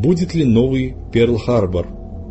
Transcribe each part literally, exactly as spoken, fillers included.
Будет ли новый Перл-Харбор?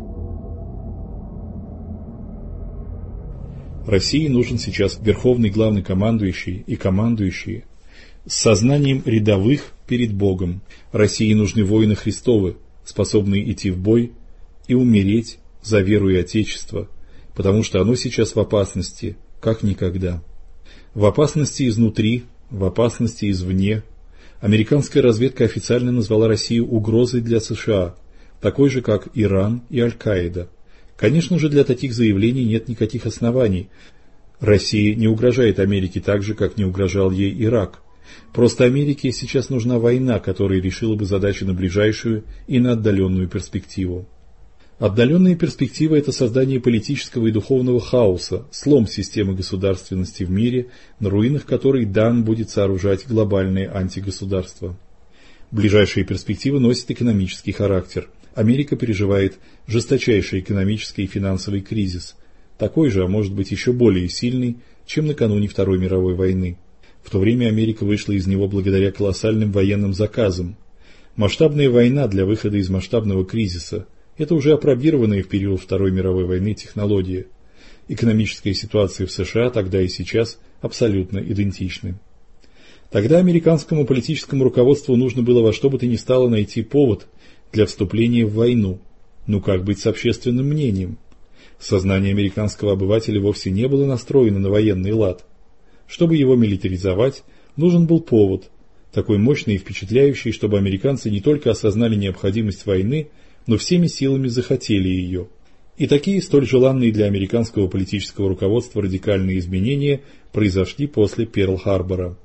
России нужен сейчас верховный главнокомандующий и командующие с сознанием рядовых перед Богом. России нужны воины Христовы, способные идти в бой и умереть за веру и Отечество, потому что оно сейчас в опасности, как никогда. В опасности изнутри, в опасности извне. Американская разведка официально назвала Россию угрозой для США, такой же, как Иран и Аль-Каида. Конечно же, для таких заявлений нет никаких оснований. Россия не угрожает Америке так же, как не угрожал ей Ирак. Просто Америке сейчас нужна война, которая решила бы задачи на ближайшую и на отдаленную перспективу. Отдаленная перспектива – это создание политического и духовного хаоса, слом системы государственности в мире, на руинах которой дан будет сооружать глобальное антигосударство. Ближайшая перспектива носит экономический характер. Америка переживает жесточайший экономический и финансовый кризис, такой же, а может быть еще более сильный, чем накануне Второй мировой войны. В то время Америка вышла из него благодаря колоссальным военным заказам. Масштабная война для выхода из масштабного кризиса – это уже опробированная в период Второй мировой войны технология. Экономическая ситуация в США тогда и сейчас абсолютно идентичны. Тогда американскому политическому руководству нужно было во что бы то ни стало найти повод для вступления в войну. Ну как быть с общественным мнением? Сознание американского обывателя вовсе не было настроено на военный лад. Чтобы его милитаризовать, нужен был повод, такой мощный и впечатляющий, чтобы американцы не только осознали необходимость войны, но всеми силами захотели ее. И такие столь желанные для американского политического руководства радикальные изменения произошли после Перл-Харбора.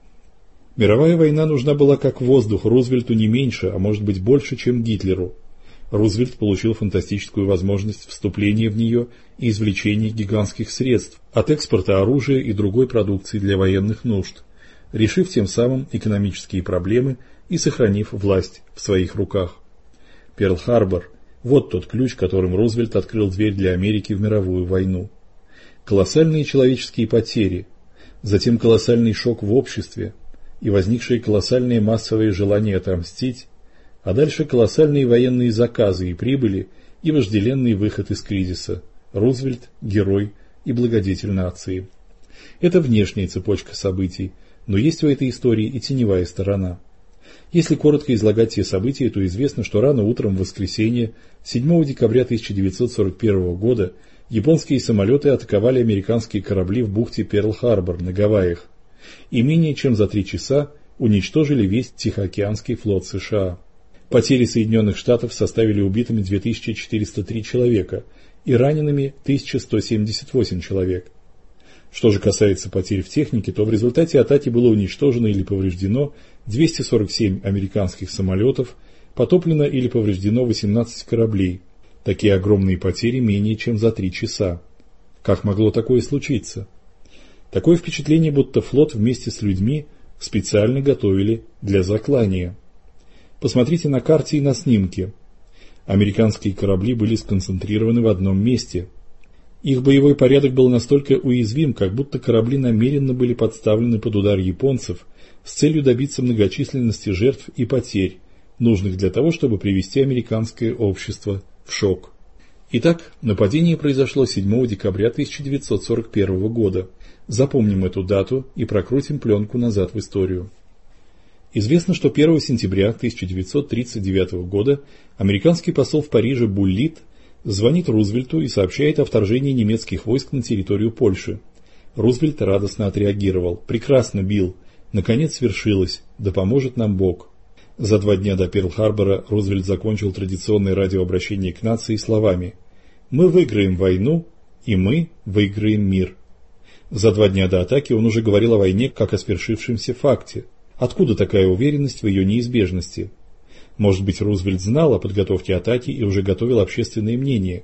Мировая война нужна была как воздух Рузвельту не меньше, а может быть больше, чем Гитлеру. Рузвельт получил фантастическую возможность вступления в нее и извлечения гигантских средств от экспорта оружия и другой продукции для военных нужд, решив тем самым экономические проблемы и сохранив власть в своих руках. Перл-Харбор – вот тот ключ, которым Рузвельт открыл дверь для Америки в мировую войну. Колоссальные человеческие потери, затем колоссальный шок в обществе и возникшее колоссальное массовое желание отомстить, а дальше колоссальные военные заказы и прибыли и вожделенный выход из кризиса. Рузвельт – герой и благодетель нации. Это внешняя цепочка событий, но есть в этой истории и теневая сторона. Если коротко излагать те события, то известно, что рано утром в воскресенье, седьмого декабря тысяча девятьсот сорок первого года, японские самолеты атаковали американские корабли в бухте Перл-Харбор на Гавайях и менее чем за три часа уничтожили весь Тихоокеанский флот США. Потери Соединенных Штатов составили убитыми две тысячи четыреста три человека и ранеными тысяча сто семьдесят восемь человек. Что же касается потерь в технике, то в результате атаки было уничтожено или повреждено двести сорок семь американских самолетов, потоплено или повреждено восемнадцать кораблей. Такие огромные потери менее чем за три часа. Как могло такое случиться? Такое впечатление, будто флот вместе с людьми специально готовили для заклания. Посмотрите на карте и на снимке. Американские корабли были сконцентрированы в одном месте. Их боевой порядок был настолько уязвим, как будто корабли намеренно были подставлены под удар японцев с целью добиться многочисленности жертв и потерь, нужных для того, чтобы привести американское общество в шок. Итак, нападение произошло седьмого декабря тысяча девятьсот сорок первого года. Запомним эту дату и прокрутим пленку назад в историю. Известно, что первого сентября тысяча девятьсот тридцать девятого года американский посол в Париже Буллит звонит Рузвельту и сообщает о вторжении немецких войск на территорию Польши. Рузвельт радостно отреагировал: «Прекрасно, Билл, наконец свершилось, да поможет нам Бог». За два дня до Перл-Харбора Рузвельт закончил традиционное радиообращение к нации словами: «Мы выиграем войну, и мы выиграем мир». За два дня до атаки он уже говорил о войне как о свершившемся факте. Откуда такая уверенность в ее неизбежности? Может быть, Рузвельт знал о подготовке атаки и уже готовил общественное мнение?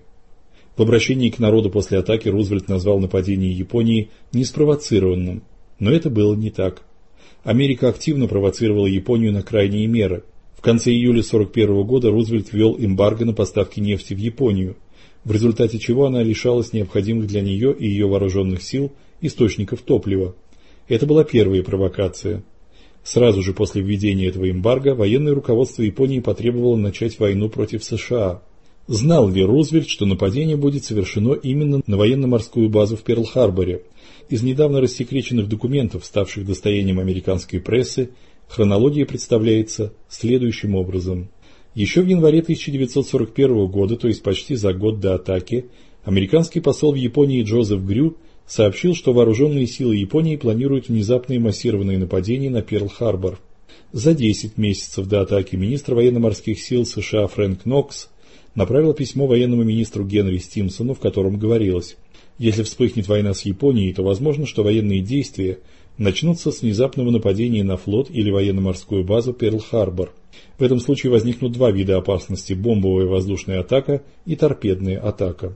В обращении к народу после атаки Рузвельт назвал нападение Японии неспровоцированным, но это было не так. Америка активно провоцировала Японию на крайние меры. В конце июля сорок первого года Рузвельт ввел эмбарго на поставки нефти в Японию, в результате чего она лишалась необходимых для нее и ее вооруженных сил источников топлива. Это была первая провокация. Сразу же после введения этого эмбарго военное руководство Японии потребовало начать войну против США. Знал ли Рузвельт, что нападение будет совершено именно на военно-морскую базу в Перл-Харборе? Из недавно рассекреченных документов, ставших достоянием американской прессы, хронология представляется следующим образом. Еще в январе тысяча девятьсот сорок первого года, то есть почти за год до атаки, американский посол в Японии Джозеф Грю сообщил, что вооруженные силы Японии планируют внезапные массированные нападения на Перл-Харбор. За десять месяцев до атаки министр военно-морских сил США Фрэнк Нокс направил письмо военному министру Генри Стимсону, в котором говорилось: если вспыхнет война с Японией, то возможно, что военные действия начнутся с внезапного нападения на флот или военно-морскую базу Перл-Харбор. В этом случае возникнут два вида опасности – бомбовая воздушная атака и торпедная атака.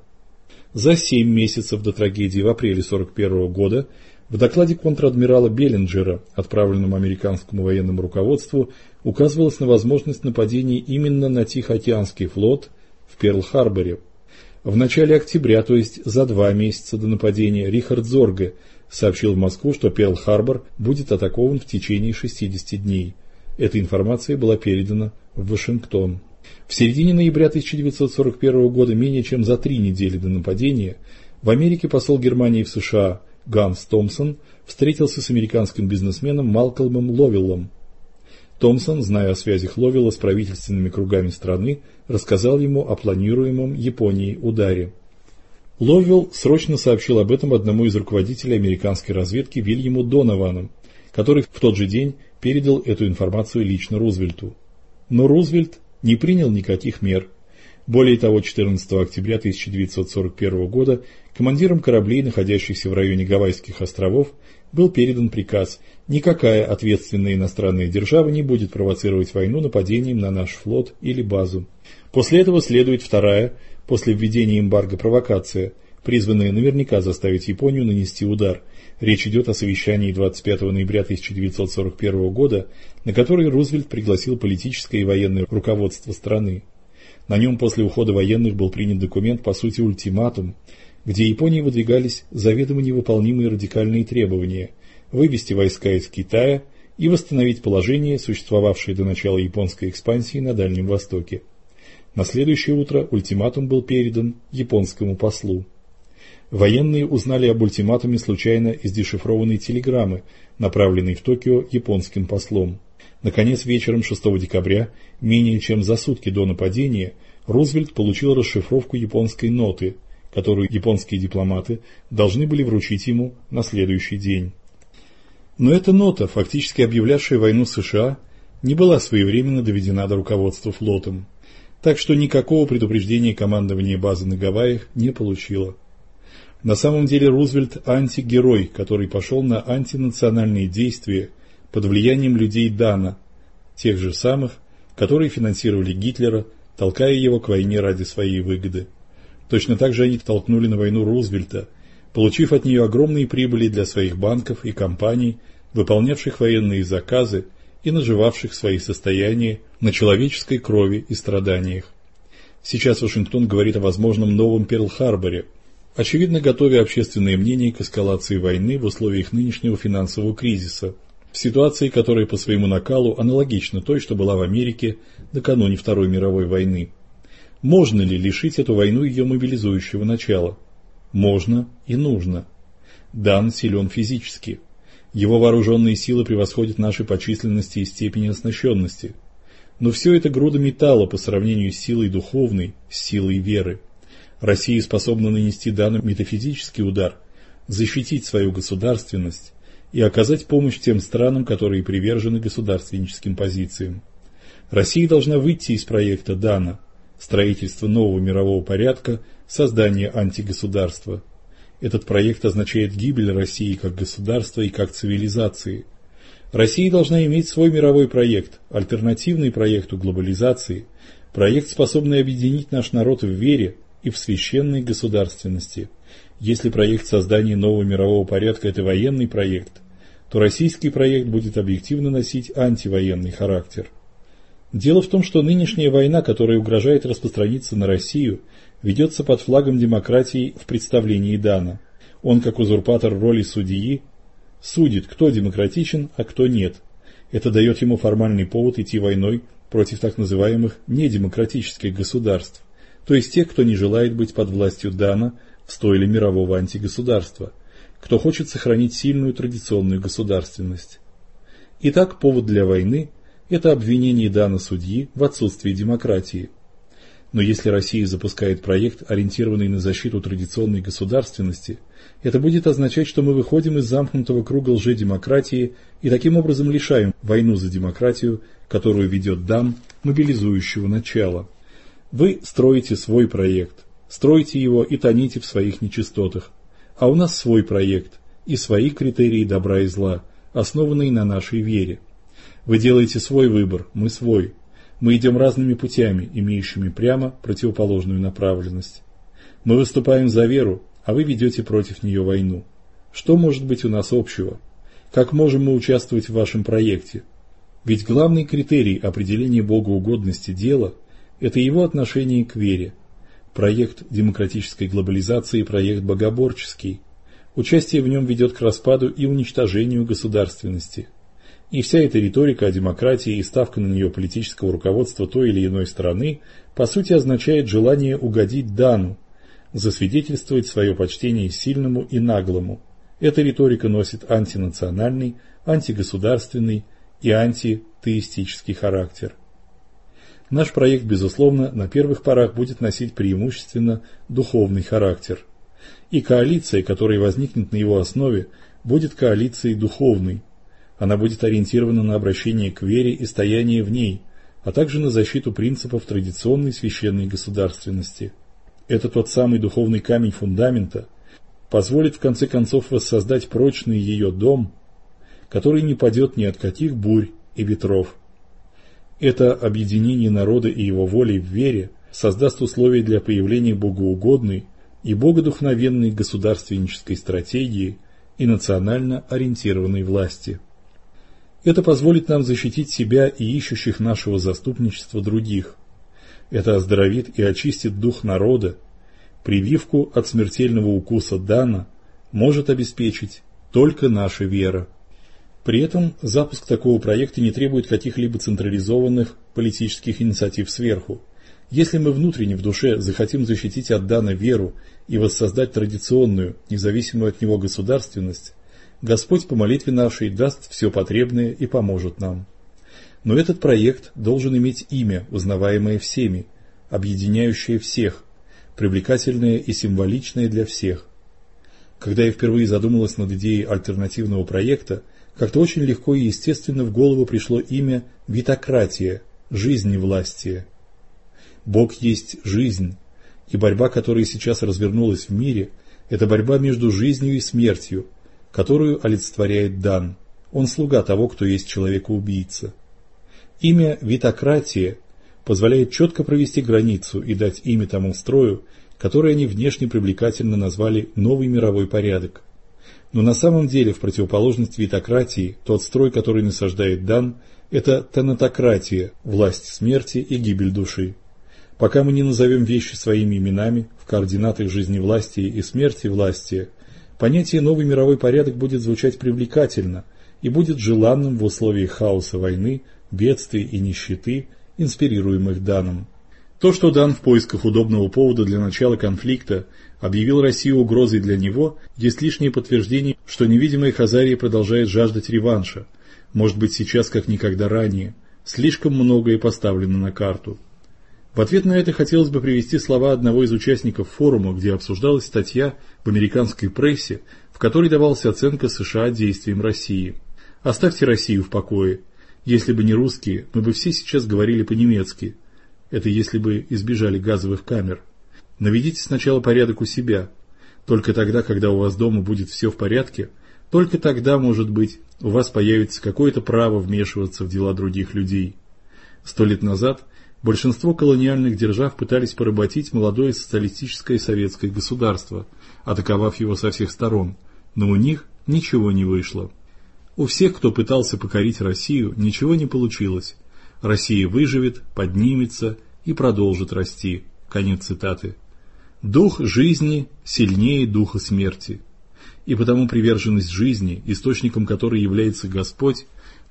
За семь месяцев до трагедии в апреле сорок первого года в докладе контр-адмирала Беллинджера, отправленном американскому военному руководству, указывалось на возможность нападений именно на Тихоокеанский флот в Перл-Харборе. В начале октября, то есть за два месяца до нападения, Рихард Зорге сообщил в Москву, что Перл-Харбор будет атакован в течение шестидесяти дней. Эта информация была передана в Вашингтон. В середине ноября тысяча девятьсот сорок первого года, менее чем за три недели до нападения, в Америке посол Германии в США Ганс Томпсон встретился с американским бизнесменом Малкольмом Ловеллом. Томпсон, зная о связях Ловелла с правительственными кругами страны, рассказал ему о планируемом Японией ударе. Ловелл срочно сообщил об этом одному из руководителей американской разведки Вильяму Доновану, который в тот же день передал эту информацию лично Рузвельту. Но Рузвельт не принял никаких мер. Более того, четырнадцатого октября тысяча девятьсот сорок первого года командирам кораблей, находящихся в районе Гавайских островов, был передан приказ: никакая ответственная иностранная держава не будет провоцировать войну нападением на наш флот или базу. После этого следует вторая, после введения эмбарго, провокация, призванная наверняка заставить Японию нанести удар. Речь идет о совещании двадцать пятого ноября тысяча девятьсот сорок первого года, на который Рузвельт пригласил политическое и военное руководство страны. На нем после ухода военных был принят документ, по сути ультиматум, где Японии выдвигались заведомо невыполнимые радикальные требования – вывести войска из Китая и восстановить положение, существовавшее до начала японской экспансии на Дальнем Востоке. На следующее утро ультиматум был передан японскому послу. Военные узнали об ультиматуме случайно из дешифрованной телеграммы, направленной в Токио японским послом. Наконец, вечером шестого декабря, менее чем за сутки до нападения, Рузвельт получил расшифровку японской ноты, которую японские дипломаты должны были вручить ему на следующий день. Но эта нота, фактически объявлявшая войну США, не была своевременно доведена до руководства флотом, так что никакого предупреждения командование базы на Гавайях не получило. На самом деле Рузвельт антигерой, который пошел на антинациональные действия под влиянием людей Дана, тех же самых, которые финансировали Гитлера, толкая его к войне ради своей выгоды. Точно так же они толкнули на войну Рузвельта, получив от нее огромные прибыли для своих банков и компаний, выполнявших военные заказы и наживавших свои состояния на человеческой крови и страданиях. Сейчас Вашингтон говорит о возможном новом Перл-Харборе, очевидно готовя общественное мнение к эскалации войны в условиях нынешнего финансового кризиса, в ситуации, которая по своему накалу аналогична той, что была в Америке накануне Второй мировой войны. Можно ли лишить эту войну ее мобилизующего начала? Можно и нужно. Дан силен физически. Его вооруженные силы превосходят наши по численности и степени оснащенности. Но все это груда металла по сравнению с силой духовной, с силой веры. Россия способна нанести Дану метафизический удар, защитить свою государственность и оказать помощь тем странам, которые привержены государственническим позициям. Россия должна выйти из проекта Дана, строительства нового мирового порядка, создания антигосударства. Этот проект означает гибель России как государства и как цивилизации. Россия должна иметь свой мировой проект, альтернативный проекту глобализации, проект, способный объединить наш народ в вере и в священной государственности. Если проект создания нового мирового порядка – это военный проект, то российский проект будет объективно носить антивоенный характер. Дело в том, что нынешняя война, которая угрожает распространиться на Россию, ведется под флагом демократии в представлении Дана. Он, как узурпатор роли судьи, судит, кто демократичен, а кто нет. Это дает ему формальный повод идти войной против так называемых недемократических государств, то есть тех, кто не желает быть под властью Дана в стойле мирового антигосударства, кто хочет сохранить сильную традиционную государственность. Итак, повод для войны – это обвинение Дана судьи в отсутствии демократии. Но если Россия запускает проект, ориентированный на защиту традиционной государственности, это будет означать, что мы выходим из замкнутого круга лжедемократии и таким образом лишаем войну за демократию, которую ведет Дан, мобилизующего начала. Вы строите свой проект, строите его и тоните в своих нечистотах, а у нас свой проект и свои критерии добра и зла, основанные на нашей вере. Вы делаете свой выбор, мы свой. Мы идем разными путями, имеющими прямо противоположную направленность. Мы выступаем за веру, а вы ведете против нее войну. Что может быть у нас общего? Как можем мы участвовать в вашем проекте? Ведь главный критерий определения богоугодности дела – это его отношение к вере. Проект демократической глобализации – проект богоборческий. Участие в нем ведет к распаду и уничтожению государственности. И вся эта риторика о демократии и ставка на нее политического руководства той или иной страны по сути означает желание угодить Дану, засвидетельствовать свое почтение сильному и наглому. Эта риторика носит антинациональный, антигосударственный и антитеистический характер. Наш проект, безусловно, на первых порах будет носить преимущественно духовный характер. И коалиция, которая возникнет на его основе, будет коалицией духовной. Она будет ориентирована на обращение к вере и стояние в ней, а также на защиту принципов традиционной священной государственности. Это тот самый духовный камень фундамента, позволит в конце концов воссоздать прочный ее дом, который не падет ни от каких бурь и ветров. Это объединение народа и его волей в вере создаст условия для появления богоугодной и богодухновенной государственнической стратегии и национально ориентированной власти. Это позволит нам защитить себя и ищущих нашего заступничества других. Это оздоровит и очистит дух народа. Прививку от смертельного укуса Дана может обеспечить только наша вера. При этом запуск такого проекта не требует каких-либо централизованных политических инициатив сверху. Если мы внутренне в душе захотим защитить от Дана веру и воссоздать традиционную, независимую от него государственность, Господь по молитве нашей даст все потребное и поможет нам. Но этот проект должен иметь имя, узнаваемое всеми, объединяющее всех, привлекательное и символичное для всех. Когда я впервые задумалась над идеей альтернативного проекта, как-то очень легко и естественно в голову пришло имя «витократия», «жизневластие». Бог есть жизнь, и борьба, которая сейчас развернулась в мире, это борьба между жизнью и смертью, которую олицетворяет Дан. Он слуга того, кто есть человека-убийца. Имя «витократия» позволяет четко провести границу и дать имя тому строю, который они внешне привлекательно назвали «новый мировой порядок». Но на самом деле, в противоположность витократии, тот строй, который насаждает Дан, это тенатократия, власть смерти и гибель души. Пока мы не назовем вещи своими именами в координатах жизневластия и смерти властия, понятие «новый мировой порядок» будет звучать привлекательно и будет желанным в условиях хаоса войны, бедствий и нищеты, инспирируемых Даном. То, что Дан в поисках удобного повода для начала конфликта объявил Россию угрозой для него, есть лишнее подтверждение, что невидимая Хазария продолжает жаждать реванша, может быть сейчас как никогда ранее, слишком многое поставлено на карту. В ответ на это хотелось бы привести слова одного из участников форума, где обсуждалась статья в американской прессе, в которой давалась оценка США действиям России. «Оставьте Россию в покое. Если бы не русские, мы бы все сейчас говорили по-немецки». Это если бы избежали газовых камер. Наведите сначала порядок у себя. Только тогда, когда у вас дома будет все в порядке, только тогда, может быть, у вас появится какое-то право вмешиваться в дела других людей. Сто лет назад большинство колониальных держав пытались поработить молодое социалистическое советское государство, атаковав его со всех сторон, но у них ничего не вышло. У всех, кто пытался покорить Россию, ничего не получилось. Россия выживет, поднимется и продолжит расти. Конец цитаты. Дух жизни сильнее духа смерти. И потому приверженность жизни, источником которой является Господь,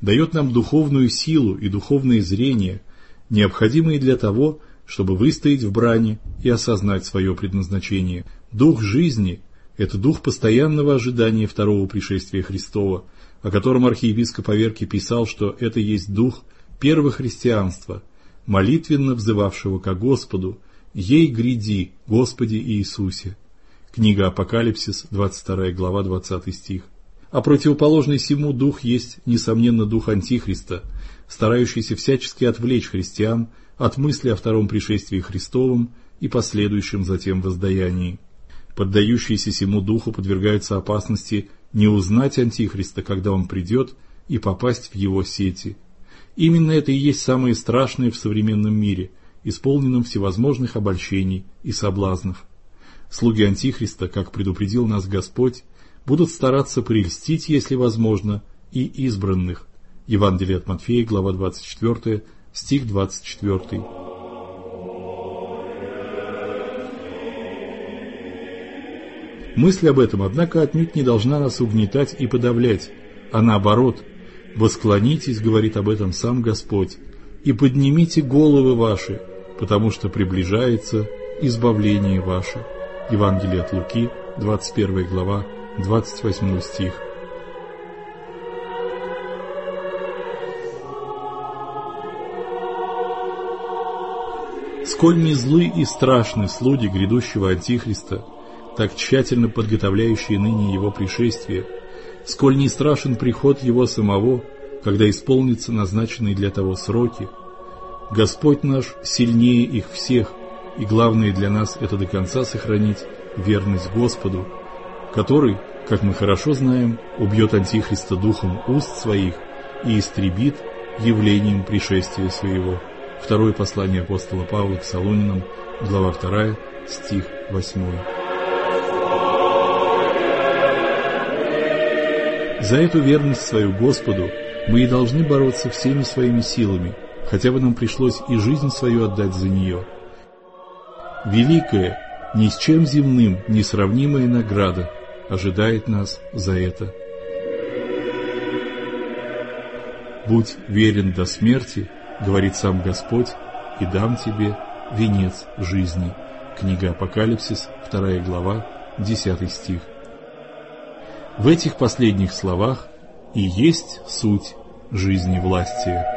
дает нам духовную силу и духовное зрение, необходимые для того, чтобы выстоять в брани и осознать свое предназначение. Дух жизни – это дух постоянного ожидания второго пришествия Христова, о котором архиепископ Аверкий писал, что это есть дух первохристианства, молитвенно взывавшего ко Господу: «Ей гряди, Господи Иисусе». Книга Апокалипсис, двадцать вторая глава, двадцатый стих. А противоположный сему дух есть, несомненно, дух Антихриста, старающийся всячески отвлечь христиан от мысли о втором пришествии Христовом и последующем затем воздаянии. Поддающиеся сему духу подвергаются опасности не узнать Антихриста, когда он придет, и попасть в его сети. Именно это и есть самое страшное в современном мире, исполненном всевозможных обольщений и соблазнов. Слуги Антихриста, как предупредил нас Господь, будут стараться прельстить, если возможно, и избранных. Евангелие от Матфея, глава двадцать четвёртая, стих двадцать четвёртый. Мысль об этом, однако, отнюдь не должна нас угнетать и подавлять, а наоборот: «Восклонитесь, — говорит об этом сам Господь, — и поднимите головы ваши, потому что приближается избавление ваше». Евангелие от Луки, двадцать первая глава, двадцать восьмой стих. Сколь не злы и страшны слуги грядущего Антихриста, так тщательно подготовляющие ныне его пришествие, сколь не страшен приход его самого, когда исполнятся назначенные для того сроки, Господь наш сильнее их всех, и главное для нас — это до конца сохранить верность Господу, который, как мы хорошо знаем, убьет Антихриста духом уст своих и истребит явлением пришествия своего. Второе послание апостола Павла к Солунянам, глава вторая, стих восьмой. За эту верность свою Господу мы и должны бороться всеми своими силами, хотя бы нам пришлось и жизнь свою отдать за нее. Великая, ни с чем земным несравнимая награда ожидает нас за это. «Будь верен до смерти, — говорит сам Господь, — и дам тебе венец жизни». Книга Апокалипсис, вторая глава, десятый стих. В этих последних словах и есть суть жизни властия.